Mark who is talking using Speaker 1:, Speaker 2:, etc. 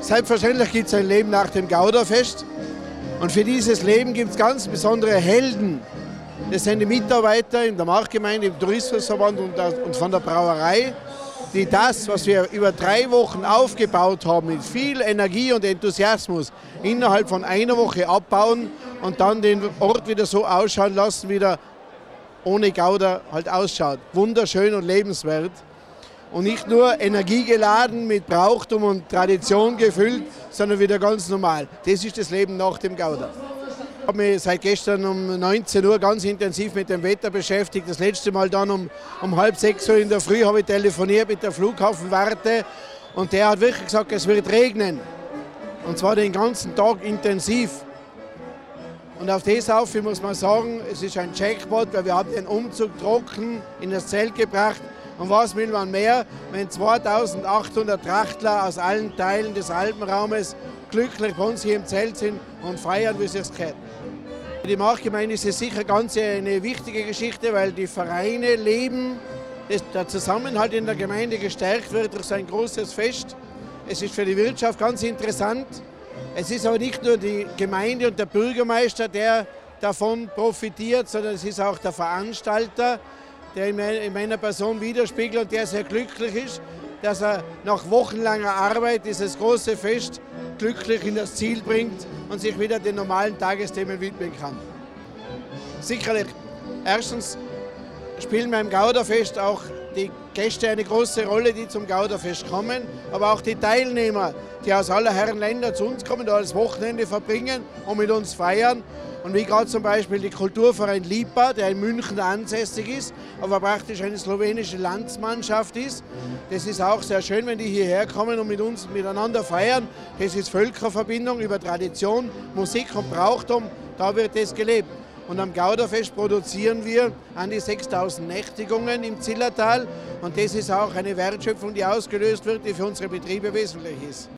Speaker 1: Selbstverständlich gibt es ein Leben nach dem Gauderfest. Und für dieses Leben gibt es ganz besondere Helden. Das sind die Mitarbeiter in der Marktgemeinde, im Tourismusverband und von der Brauerei, die das, was wir über 3 Wochen aufgebaut haben, mit viel Energie und Enthusiasmus, innerhalb von einer Woche abbauen und dann den Ort wieder so ausschauen lassen, wie der ohne Gauder halt ausschaut. Wunderschön und lebenswert. Und nicht nur energiegeladen, mit Brauchtum und Tradition gefüllt, sondern wieder ganz normal. Das ist das Leben nach dem Gauder. Ich habe mich seit gestern um 19 Uhr ganz intensiv mit dem Wetter beschäftigt. Das letzte Mal dann um 5:30 Uhr in der Früh habe ich telefoniert mit der Flughafenwarte und der hat wirklich gesagt, es wird regnen. Und zwar den ganzen Tag intensiv. Und auf das auf, muss man sagen, es ist ein Jackpot, weil wir haben den Umzug trocken in das Zelt gebracht. Und was will man mehr, wenn 2800 Trachtler aus allen Teilen des Alpenraumes glücklich bei uns hier im Zelt sind und feiern, wie es sich gehört. Für die Marktgemeinde ist es sicher ganz eine wichtige Geschichte, weil die Vereine leben, der Zusammenhalt in der Gemeinde gestärkt wird durch so ein großes Fest. Es ist für die Wirtschaft ganz interessant. Es ist aber nicht nur die Gemeinde und der Bürgermeister, der davon profitiert, sondern es ist auch der Veranstalter, der in meiner Person widerspiegelt und der sehr glücklich ist, dass er nach wochenlanger Arbeit dieses große Fest glücklich in das Ziel bringt und sich wieder den normalen Tagesthemen widmen kann. Sicherlich, erstens spielen beim Gauderfest auch die Gäste eine große Rolle, die zum Gauderfest kommen, aber auch die Teilnehmer, die aus aller Herren Länder zu uns kommen, da das Wochenende verbringen und mit uns feiern. Und wie gerade zum Beispiel die Kulturverein Lipa, der in München ansässig ist, aber praktisch eine slowenische Landsmannschaft ist. Das ist auch sehr schön, wenn die hierher kommen und mit uns miteinander feiern. Das ist Völkerverbindung über Tradition, Musik und Brauchtum, da wird das gelebt. Und am Gauderfest produzieren wir an die 6000 Nächtigungen im Zillertal. Und das ist auch eine Wertschöpfung, die ausgelöst wird, die für unsere Betriebe wesentlich ist.